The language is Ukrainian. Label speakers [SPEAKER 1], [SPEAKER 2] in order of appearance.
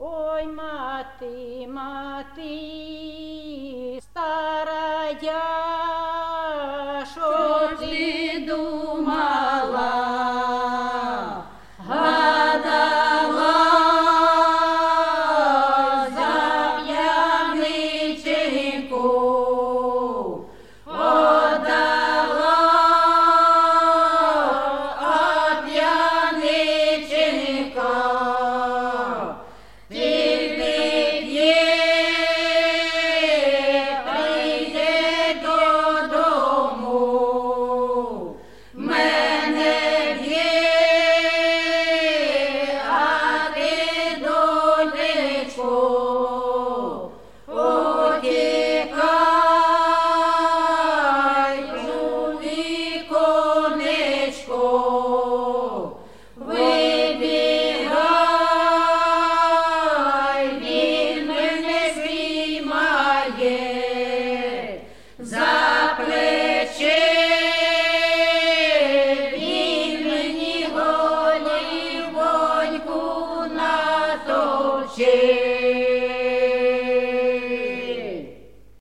[SPEAKER 1] Ой, мати, мати, старая, що ти думала, гадала за п'яниченьку, подала, а п'яниченька тільки п'є, прийде додому, мене б'є, а ти, донечко, утікай у віконечко, вибігай, він мене спіймає за плече, він мені голівоньку натовче.